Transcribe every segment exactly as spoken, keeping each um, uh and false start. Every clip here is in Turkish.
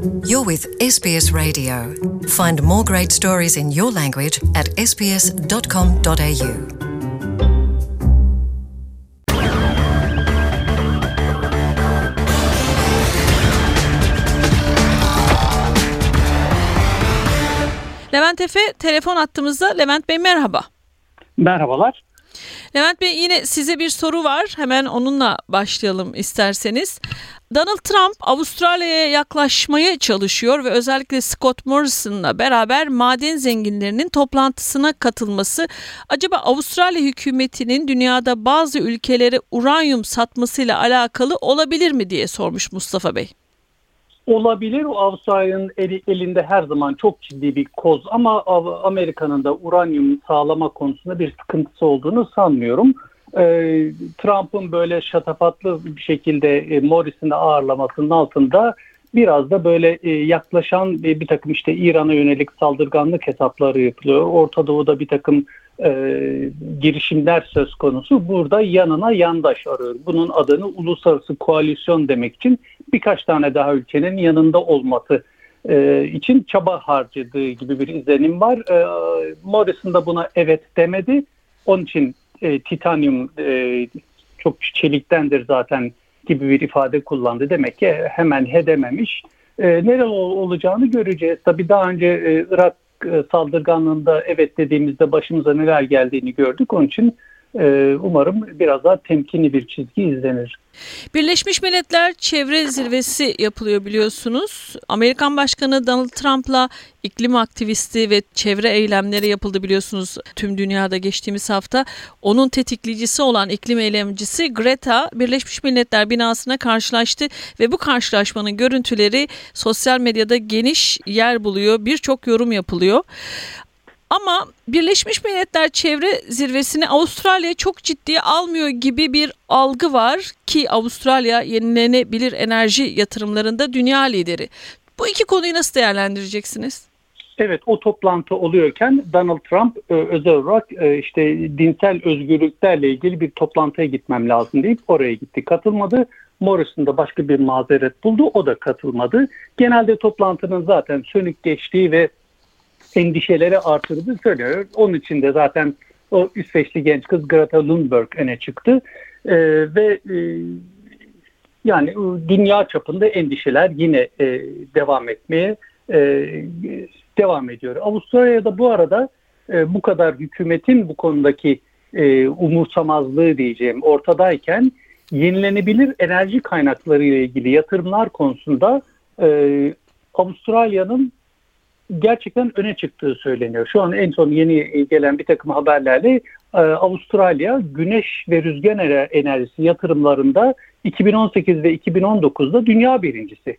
You're with S B S Radio. Find more great stories in your language at s b s dot com dot a u. Levent Efe telefon attığımızda. Levent Bey merhaba. Merhabalar. Levent Bey, yine size bir soru var. Hemen onunla başlayalım isterseniz. Donald Trump Avustralya'ya yaklaşmaya çalışıyor ve özellikle Scott Morrison'la beraber maden zenginlerinin toplantısına katılması acaba Avustralya hükümetinin dünyada bazı ülkelere uranyum satmasıyla alakalı olabilir mi diye sormuş Mustafa Bey. Olabilir. O Avustralya'nın eli, elinde her zaman çok ciddi bir koz ama Amerika'nın da uranyum sağlama konusunda bir sıkıntısı olduğunu sanmıyorum. Ee, Trump'ın böyle şatafatlı bir şekilde e, Morrison'ı ağırlamasının altında biraz da böyle e, yaklaşan e, bir takım işte İran'a yönelik saldırganlık hesapları yapılıyor. Orta Doğu'da bir takım e, girişimler söz konusu. Burada yanına yandaş arıyor. Bunun adını uluslararası koalisyon demek için birkaç tane daha ülkenin yanında olması e, için çaba harcadığı gibi bir izlenim var. E, Morrison da buna evet demedi. Onun için e, titanyum e, çok çeliktendir zaten gibi bir ifade kullandı. Demek ki hemen he dememiş. E, nerede olacağını göreceğiz. Tabii daha önce e, Irak e, saldırganlığında evet dediğimizde başımıza neler geldiğini gördük. Onun için e, umarım biraz daha temkinli bir çizgi izlenir. Birleşmiş Milletler Çevre Zirvesi yapılıyor biliyorsunuz. Amerikan Başkanı Donald Trump'la iklim aktivisti ve çevre eylemleri yapıldı biliyorsunuz tüm dünyada geçtiğimiz hafta. Onun tetikleyicisi olan iklim eylemcisi Greta Birleşmiş Milletler binasına karşılaştı ve bu karşılaşmanın görüntüleri sosyal medyada geniş yer buluyor. Birçok yorum yapılıyor. Ama Birleşmiş Milletler Çevre Zirvesi'ni Avustralya çok ciddiye almıyor gibi bir algı var ki Avustralya yenilenebilir enerji yatırımlarında dünya lideri. Bu iki konuyu nasıl değerlendireceksiniz? Evet, o toplantı oluyorken Donald Trump özel olarak işte dinsel özgürlüklerle ilgili bir toplantıya gitmem lazım deyip oraya gitti. Katılmadı. Morrison da başka bir mazeret buldu. O da katılmadı. Genelde toplantının zaten sönük geçtiği ve endişeleri artırdığı söylüyor. Onun için de zaten o İsveçli genç kız Greta Thunberg öne çıktı. Ee, ve e, yani dünya çapında endişeler yine e, devam etmeye e, devam ediyor. Avustralya'da bu arada e, bu kadar hükümetin bu konudaki e, umursamazlığı diyeceğim ortadayken yenilenebilir enerji kaynakları ile ilgili yatırımlar konusunda e, Avustralya'nın gerçekten öne çıktığı söyleniyor. Şu an en son yeni gelen bir takım haberlerle e, Avustralya güneş ve rüzgar enerjisi yatırımlarında iki bin on sekiz ve iki bin on dokuzda dünya birincisi.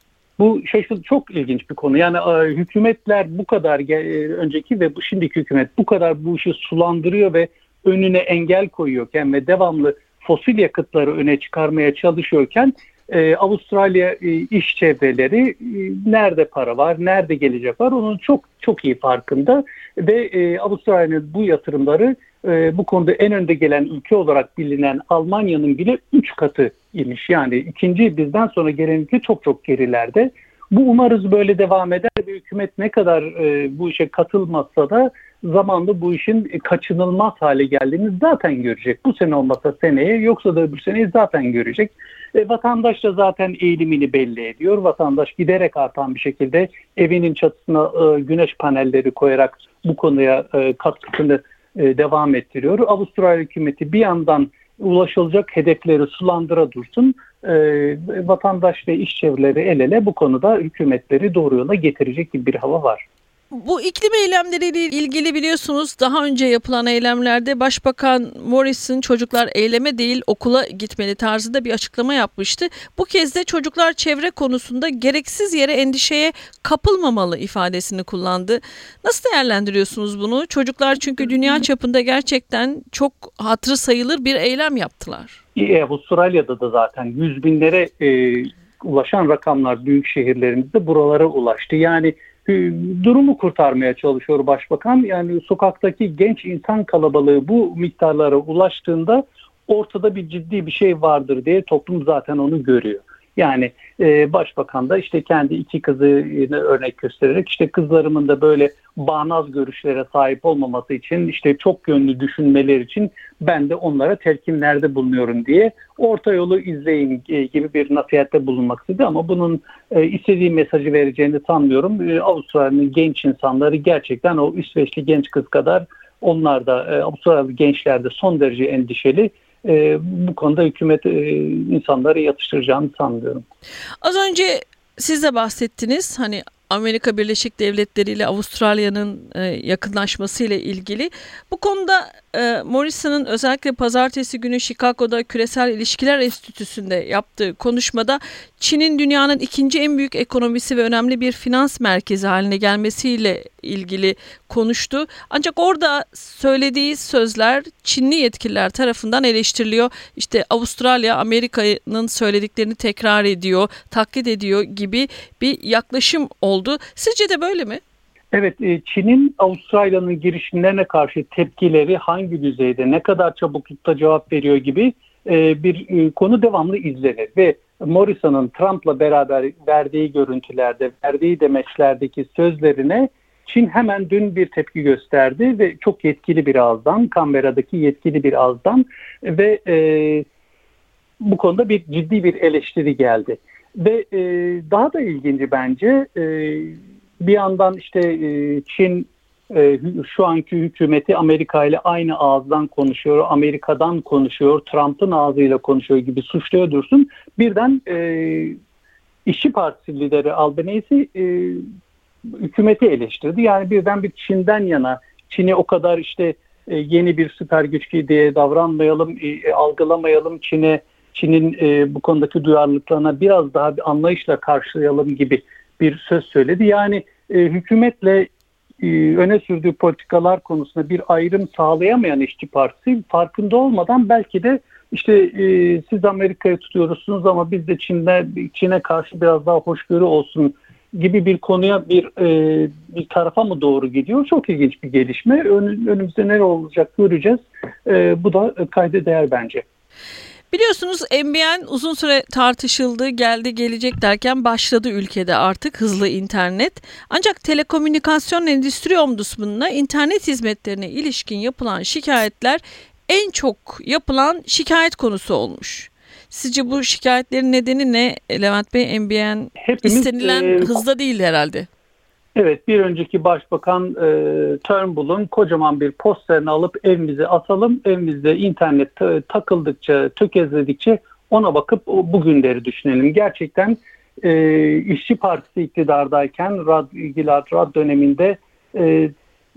Bu şaşırtıcı, çok ilginç bir konu. Yani e, hükümetler bu kadar e, önceki ve bu şimdiki hükümet bu kadar bu işi sulandırıyor ve önüne engel koyuyorken ve devamlı fosil yakıtları öne çıkarmaya çalışıyorken Ee, Avustralya e, iş çevreleri e, nerede para var, nerede gelecek var onun çok çok iyi farkında ve e, Avustralya'nın bu yatırımları e, bu konuda en önde gelen ülke olarak bilinen Almanya'nın bile üç katı imiş. Yani ikinci bizden sonra gelen ülke çok çok gerilerde. Bu umarız böyle devam eder ve hükümet ne kadar e, bu işe katılmazsa da zamanla bu işin kaçınılmaz hale geldiğini zaten görecek. Bu sene olmasa seneye, yoksa da öbür seneyi zaten görecek. E, vatandaş da zaten eğilimini belli ediyor. Vatandaş giderek artan bir şekilde evinin çatısına e, güneş panelleri koyarak bu konuya e, katkısını e, devam ettiriyor. Avustralya hükümeti bir yandan ulaşılacak hedefleri sulandıra dursun. E, vatandaş ve iş çevreleri el ele bu konuda hükümetleri doğru yola getirecek gibi bir hava var. Bu iklim eylemleriyle ilgili biliyorsunuz daha önce yapılan eylemlerde Başbakan Morrison çocuklar eyleme değil okula gitmeli tarzında bir açıklama yapmıştı. Bu kez de çocuklar çevre konusunda gereksiz yere endişeye kapılmamalı ifadesini kullandı. Nasıl değerlendiriyorsunuz bunu? Çocuklar çünkü dünya çapında gerçekten çok hatırı sayılır bir eylem yaptılar. E, Avustralya'da da zaten yüz binlere e, ulaşan rakamlar büyük şehirlerimizde buralara ulaştı. Yani durumu kurtarmaya çalışıyor başbakan. Yani sokaktaki genç insan kalabalığı bu miktarlara ulaştığında ortada bir ciddi bir şey vardır diye toplum zaten onu görüyor. Yani e, başbakan da işte kendi iki kızını örnek göstererek işte kızlarımın da böyle bağnaz görüşlere sahip olmaması için işte çok yönlü düşünmeleri için ben de onlara telkinlerde bulunuyorum diye orta yolu izleyin e, gibi bir nasihatte bulunmak istedi ama bunun e, istediği mesajı vereceğini sanmıyorum. E, Avustralya'nın genç insanları gerçekten o İsveçli genç kız kadar onlar da e, Avustralyalı gençler de son derece endişeli. E, bu konuda hükümet e, insanları yatıştıracağını sanmıyorum. Az önce siz de bahsettiniz hani Amerika Birleşik Devletleri ile Avustralya'nın e, yakınlaşması ile ilgili. Bu konuda e, Morrison'ın özellikle pazartesi günü Chicago'da Küresel İlişkiler Enstitüsü'nde yaptığı konuşmada Çin'in dünyanın ikinci en büyük ekonomisi ve önemli bir finans merkezi haline gelmesiyle ilgili konuştu. Ancak orada söylediği sözler Çinli yetkililer tarafından eleştiriliyor. İşte Avustralya Amerika'nın söylediklerini tekrar ediyor, taklit ediyor gibi bir yaklaşım oldu. Sizce de böyle mi? Evet, Çin'in Avustralya'nın girişimlerine karşı tepkileri hangi düzeyde, ne kadar çabuklukta cevap veriyor gibi bir konu devamlı izlenir. Ve Morrison'ın Trump'la beraber verdiği görüntülerde, verdiği demeçlerdeki sözlerine Çin hemen dün bir tepki gösterdi ve çok yetkili bir ağızdan, Canberra'daki yetkili bir ağızdan ve e, bu konuda bir ciddi bir eleştiri geldi. Ve e, daha da ilginci bence e, bir yandan işte e, Çin e, şu anki hükümeti Amerika ile aynı ağızdan konuşuyor, Amerika'dan konuşuyor, Trump'ın ağzıyla konuşuyor gibi suçluyor dursun. Birden e, İşçi Partisi lideri Albanese e, hükümeti eleştirdi. Yani birden bir Çin'den yana, Çin'i o kadar işte e, yeni bir süper güç diye davranmayalım, e, algılamayalım, Çin'e Çin'in e, bu konudaki duyarlılıklarına biraz daha bir anlayışla karşılayalım gibi bir söz söyledi. Yani e, hükümetle e, öne sürdüğü politikalar konusunda bir ayrım sağlayamayan İşçi Partisi farkında olmadan belki de işte e, siz Amerika'yı tutuyorsunuz ama biz de Çin'de Çin'e karşı biraz daha hoşgörü olsun gibi bir konuya bir e, bir tarafa mı doğru gidiyor? Çok ilginç bir gelişme. Ön, önümüzde ne olacak göreceğiz. E, bu da kayda değer bence. Biliyorsunuz M B N uzun süre tartışıldı, geldi gelecek derken başladı ülkede artık hızlı internet. Ancak Telekomünikasyon Endüstri Ombudsmanı'na internet hizmetlerine ilişkin yapılan şikayetler en çok yapılan şikayet konusu olmuş. Sizce bu şikayetlerin nedeni ne Levent Bey? M B N Hepimiz, istenilen e, hızda değil herhalde. Evet, bir önceki başbakan e, Turnbull'un kocaman bir posterini alıp evimize asalım. Evimizde internet t- takıldıkça, tökezledikçe ona bakıp o, bugünleri düşünelim. Gerçekten e, İşçi Partisi iktidardayken Rad, Gilad Rad döneminde e,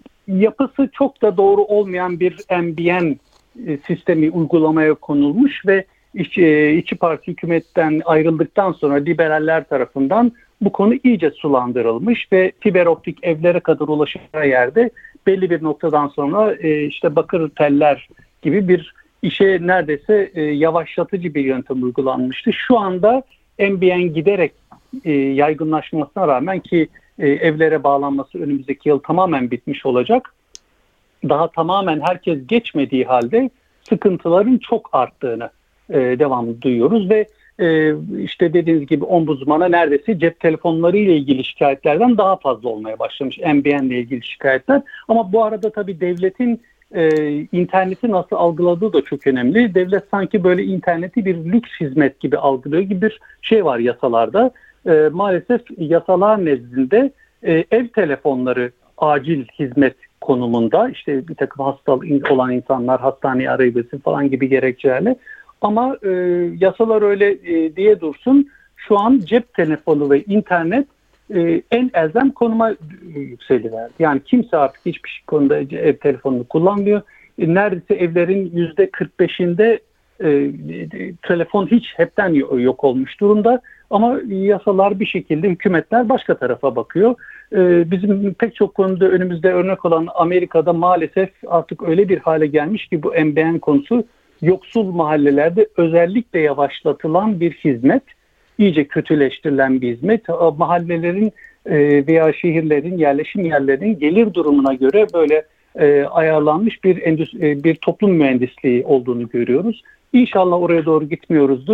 yapısı çok da doğru olmayan bir M B N e, sistemi uygulamaya konulmuş ve İşçi, e, İşçi Parti hükümetten ayrıldıktan sonra liberaller tarafından bu konu iyice sulandırılmış ve fiber optik evlere kadar ulaşacağı yerde belli bir noktadan sonra e, işte bakır teller gibi bir işe neredeyse e, yavaşlatıcı bir yöntem uygulanmıştı. Şu anda M B N giderek e, yaygınlaşmasına rağmen ki e, evlere bağlanması önümüzdeki yıl tamamen bitmiş olacak. Daha tamamen herkes geçmediği halde sıkıntıların çok arttığını e, devamlı duyuyoruz ve Ee, işte dediğiniz gibi ombudsmana neredeyse cep telefonları ile ilgili şikayetlerden daha fazla olmaya başlamış M B N ile ilgili şikayetler. Ama bu arada tabii devletin e, interneti nasıl algıladığı da çok önemli. Devlet sanki böyle interneti bir lüks hizmet gibi algılıyor gibi bir şey var yasalarda. E, maalesef yasalar nezdinde e, ev telefonları acil hizmet konumunda, işte bir takım hastalık olan insanlar hastaneye arayabilsin falan gibi gerekçelerle. Ama e, yasalar öyle e, diye dursun, şu an cep telefonu ve internet e, en elzem konuma yükseliverdi. Yani kimse artık hiçbir konuda ev telefonunu kullanmıyor. E, neredeyse evlerin yüzde kırk beşinde e, telefon hiç hepten yok olmuş durumda. Ama yasalar bir şekilde, hükümetler başka tarafa bakıyor. E, bizim pek çok konuda önümüzde örnek olan Amerika'da maalesef artık öyle bir hale gelmiş ki bu M B N konusu, yoksul mahallelerde özellikle yavaşlatılan bir hizmet, iyice kötüleştirilen bir hizmet. Mahallelerin veya şehirlerin, yerleşim yerlerinin gelir durumuna göre böyle ayarlanmış bir endüstri, bir toplum mühendisliği olduğunu görüyoruz. İnşallah oraya doğru gitmiyoruzdur.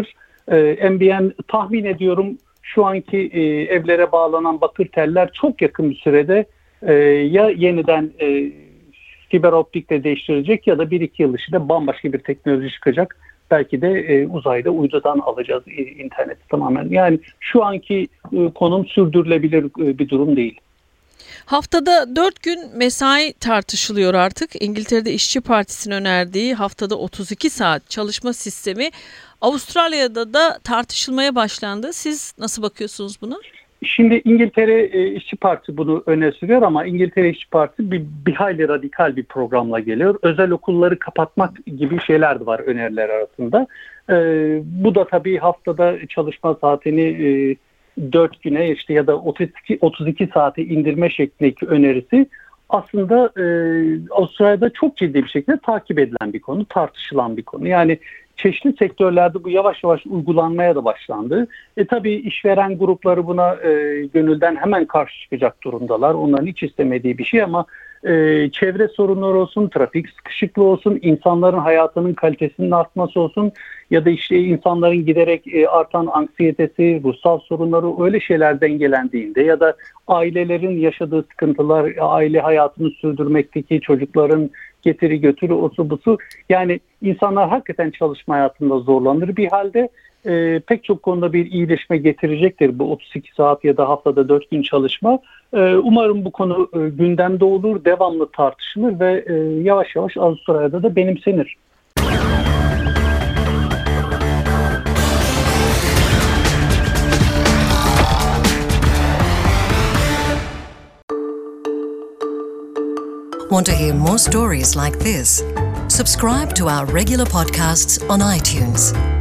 E, M B N tahmin ediyorum şu anki e, evlere bağlanan bakır teller çok yakın bir sürede e, ya yeniden e, fiber optikle değiştirecek ya da bir iki yıl içinde bambaşka bir teknoloji çıkacak. Belki de e, uzayda uydudan alacağız e, interneti tamamen. Yani şu anki e, konum sürdürülebilir e, bir durum değil. Haftada dört gün mesai tartışılıyor artık. İngiltere'de İşçi Partisi'nin önerdiği haftada otuz iki saat çalışma sistemi Avustralya'da da tartışılmaya başlandı. Siz nasıl bakıyorsunuz buna? Şimdi İngiltere e, İşçi Partisi bunu öne sürüyor ama İngiltere İşçi Partisi bir, bir hayli radikal bir programla geliyor. Özel okulları kapatmak gibi şeyler de var öneriler arasında. E, bu da tabii haftada çalışma saatini e, dört güne işte ya da otuz iki, otuz iki saate indirme şeklindeki önerisi aslında e, Avustralya'da çok ciddi bir şekilde takip edilen bir konu, tartışılan bir konu. Yani çeşitli sektörlerde bu yavaş yavaş uygulanmaya da başlandı. E tabii işveren grupları buna e, gönülden hemen karşı çıkacak durumdalar. Onların hiç istemediği bir şey ama e, çevre sorunları olsun, trafik sıkışıklığı olsun, insanların hayatının kalitesinin artması olsun ya da işte insanların giderek e, artan anksiyetesi, ruhsal sorunları öyle şeyler dengelendiğinde ya da ailelerin yaşadığı sıkıntılar, aile hayatını sürdürmekteki çocukların getiri götürü osu busu, yani insanlar hakikaten çalışma hayatında zorlanır bir halde e, pek çok konuda bir iyileşme getirecektir bu otuz iki saat ya da haftada dört gün çalışma. E, umarım bu konu e, gündemde olur, devamlı tartışılır ve e, yavaş yavaş Avustralya'da da benimsenir. Want to hear more stories like this? Subscribe to our regular podcasts on iTunes.